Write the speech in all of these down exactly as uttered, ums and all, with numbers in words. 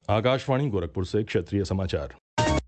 आकाशवाणी गोरखपुर से क्षेत्रीय समाचार।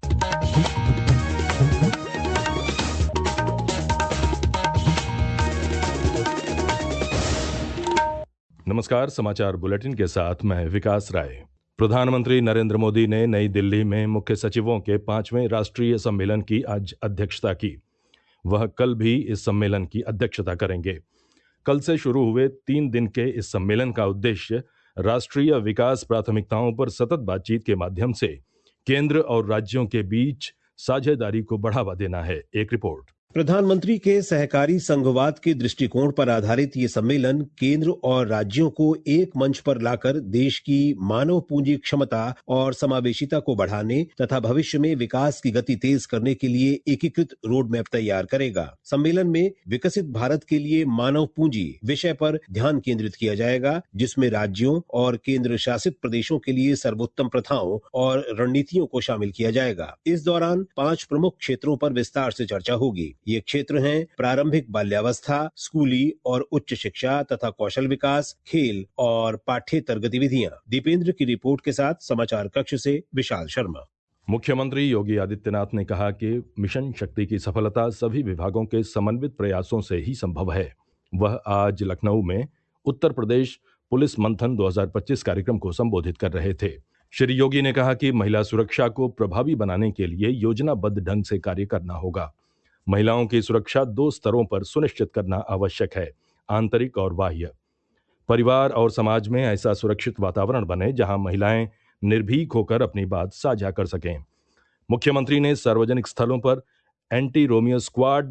नमस्कार, समाचार बुलेटिन के साथ मैं विकास राय। प्रधानमंत्री नरेंद्र मोदी ने नई दिल्ली में मुख्य सचिवों के पांचवें राष्ट्रीय सम्मेलन की आज अध्यक्षता की। वह कल भी इस सम्मेलन की अध्यक्षता करेंगे। कल से शुरू हुए तीन दिन के इस सम्मेलन का उद्देश्य राष्ट्रीय विकास प्राथमिकताओं पर सतत बातचीत के माध्यम से केंद्र और राज्यों के बीच साझेदारी को बढ़ावा देना है। एक रिपोर्ट। प्रधानमंत्री के सहकारी संघवाद के दृष्टिकोण पर आधारित ये सम्मेलन केंद्र और राज्यों को एक मंच पर लाकर देश की मानव पूंजी क्षमता और समावेशिता को बढ़ाने तथा भविष्य में विकास की गति तेज करने के लिए एकीकृत रोड मैप तैयार करेगा। सम्मेलन में विकसित भारत के लिए मानव पूंजी विषय पर ध्यान केंद्रित किया जाएगा, जिसमें राज्यों और केंद्र शासित प्रदेशों के लिए सर्वोत्तम प्रथाओं और रणनीतियों को शामिल किया जाएगा। इस दौरान पांच प्रमुख क्षेत्रों पर विस्तार से चर्चा होगी। ये क्षेत्र हैं प्रारंभिक बाल्यावस्था, स्कूली और उच्च शिक्षा तथा कौशल विकास, खेल और पाठ्येतर गतिविधियां। दीपेंद्र की रिपोर्ट के साथ समाचार कक्ष से विशाल शर्मा। मुख्यमंत्री योगी आदित्यनाथ ने कहा कि मिशन शक्ति की सफलता सभी विभागों के समन्वित प्रयासों से ही संभव है। वह आज लखनऊ में उत्तर प्रदेश पुलिस मंथन दो हज़ार पच्चीस कार्यक्रम को संबोधित कर रहे थे। श्री योगी ने कहा कि महिला सुरक्षा को प्रभावी बनाने के लिए योजनाबद्ध ढंग से कार्य करना होगा। महिलाओं की सुरक्षा दो स्तरों पर सुनिश्चित करना आवश्यक है, आंतरिक और बाह्य। परिवार और समाज में ऐसा सुरक्षित वातावरण बने जहां महिलाएं निर्भीक होकर अपनी बात साझा कर सकें। मुख्यमंत्री ने सार्वजनिक स्थलों पर एंटी रोमियो स्क्वाड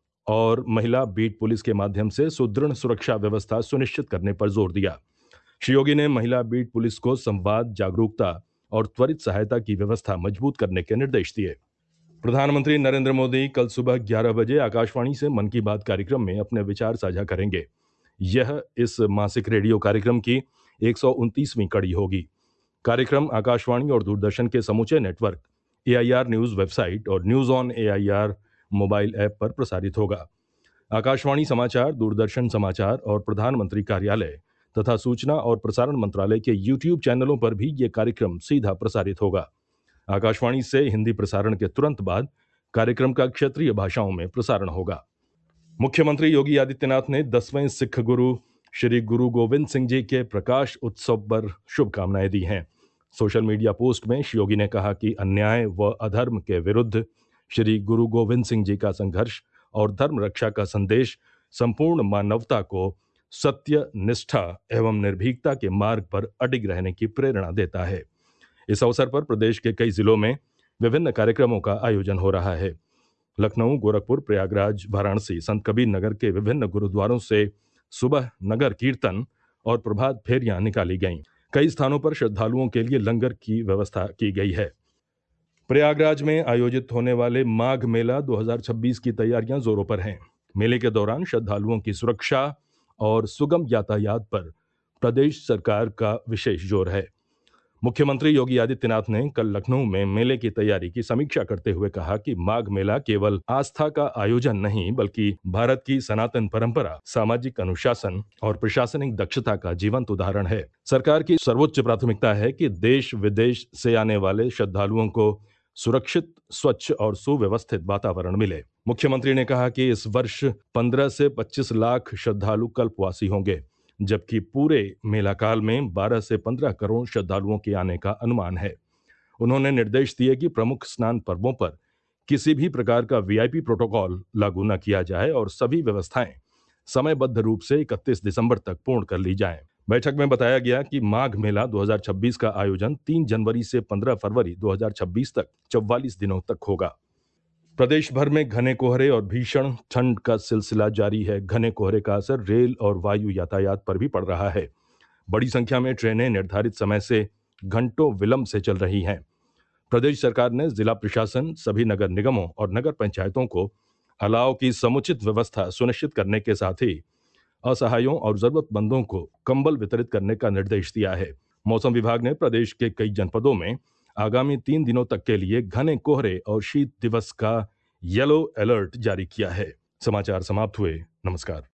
और महिला बीट पुलिस के माध्यम से सुदृढ़ सुरक्षा व्यवस्था सुनिश्चित करने पर जोर दिया। श्री योगी ने महिला बीट पुलिस को संवाद, जागरूकता और त्वरित सहायता की व्यवस्था मजबूत करने के निर्देश दिए। प्रधानमंत्री नरेंद्र मोदी कल सुबह ग्यारह बजे आकाशवाणी से मन की बात कार्यक्रम में अपने विचार साझा करेंगे। यह इस मासिक रेडियो कार्यक्रम की एक सौ उनतीसवीं कड़ी होगी। कार्यक्रम आकाशवाणी और दूरदर्शन के समूचे network, A I R news website और news on A I R mobile app पर प्रसारित होगा। आकाशवाणी समाचार, दूरदर्शन समाचार और प्रधानमंत्री कार्यालय तथा सूचना और प्रसारण मंत्रालय के यूट्यूब चैनलों पर भी ये कार्यक्रम सीधा प्रसारित होगा। आकाशवाणी से हिंदी प्रसारण के तुरंत बाद कार्यक्रम का क्षेत्रीय भाषाओं में प्रसारण होगा। मुख्यमंत्री योगी आदित्यनाथ ने दसवें सिख गुरु श्री गुरु गोविंद सिंह जी के प्रकाश उत्सव पर शुभकामनाएं दी हैं। सोशल मीडिया पोस्ट में श्री योगी ने कहा कि अन्याय व अधर्म के विरुद्ध श्री गुरु गोविंद सिंह जी का संघर्ष और धर्म रक्षा का संदेश संपूर्ण मानवता को सत्य, निष्ठा एवं निर्भीकता के मार्ग पर अडिग रहने की प्रेरणा देता है। इस अवसर पर प्रदेश के कई जिलों में विभिन्न कार्यक्रमों का आयोजन हो रहा है। लखनऊ, गोरखपुर, प्रयागराज, वाराणसी, संत कबीर नगर के विभिन्न गुरुद्वारों से सुबह नगर कीर्तन और प्रभात फेरियां निकाली गईं। कई स्थानों पर श्रद्धालुओं के लिए लंगर की व्यवस्था की गई है। प्रयागराज में आयोजित होने वाले माघ मेला दो हज़ार छब्बीस की तैयारियां जोरों पर हैं। मेले के दौरान श्रद्धालुओं की सुरक्षा और सुगम यातायात पर प्रदेश सरकार का विशेष जोर है। मुख्यमंत्री योगी आदित्यनाथ ने कल लखनऊ में मेले की तैयारी की समीक्षा करते हुए कहा कि माघ मेला केवल आस्था का आयोजन नहीं, बल्कि भारत की सनातन परंपरा, सामाजिक अनुशासन और प्रशासनिक दक्षता का जीवंत उदाहरण है। सरकार की सर्वोच्च प्राथमिकता है कि देश विदेश से आने वाले श्रद्धालुओं को सुरक्षित, स्वच्छ और सुव्यवस्थित वातावरण मिले। मुख्यमंत्री ने कहा कि इस वर्ष पंद्रह से पच्चीस लाख श्रद्धालु कल्पवासी होंगे, जबकि पूरे मेला काल में बारह से पंद्रह करोड़ श्रद्धालुओं के आने का अनुमान है। उन्होंने निर्देश दिए कि प्रमुख स्नान पर्वों पर किसी भी प्रकार का वी आई पी प्रोटोकॉल लागू न किया जाए और सभी व्यवस्थाएं समयबद्ध रूप से इकतीस दिसंबर तक पूर्ण कर ली जाएं। बैठक में बताया गया कि माघ मेला दो हज़ार छब्बीस का आयोजन तीन जनवरी से पंद्रह फरवरी दो हज़ार छब्बीस तक चौवालीस दिनों तक होगा। प्रदेश भर में घने कोहरे और भीषण ठंड का सिलसिला जारी है। घने कोहरे का असर रेल और वायु यातायात पर भी पड़ रहा है। बड़ी संख्या में ट्रेनें निर्धारित समय से घंटों विलंब से चल रही हैं। प्रदेश सरकार ने जिला प्रशासन, सभी नगर निगमों और नगर पंचायतों को अलाव की समुचित व्यवस्था सुनिश्चित करने के साथ ही असहायों और जरूरतमंदों को कंबल वितरित करने का निर्देश दिया है। मौसम विभाग ने प्रदेश के कई जनपदों में आगामी तीन दिनों तक के लिए घने कोहरे और शीत दिवस का येलो अलर्ट जारी किया है। समाचार समाप्त हुए। नमस्कार।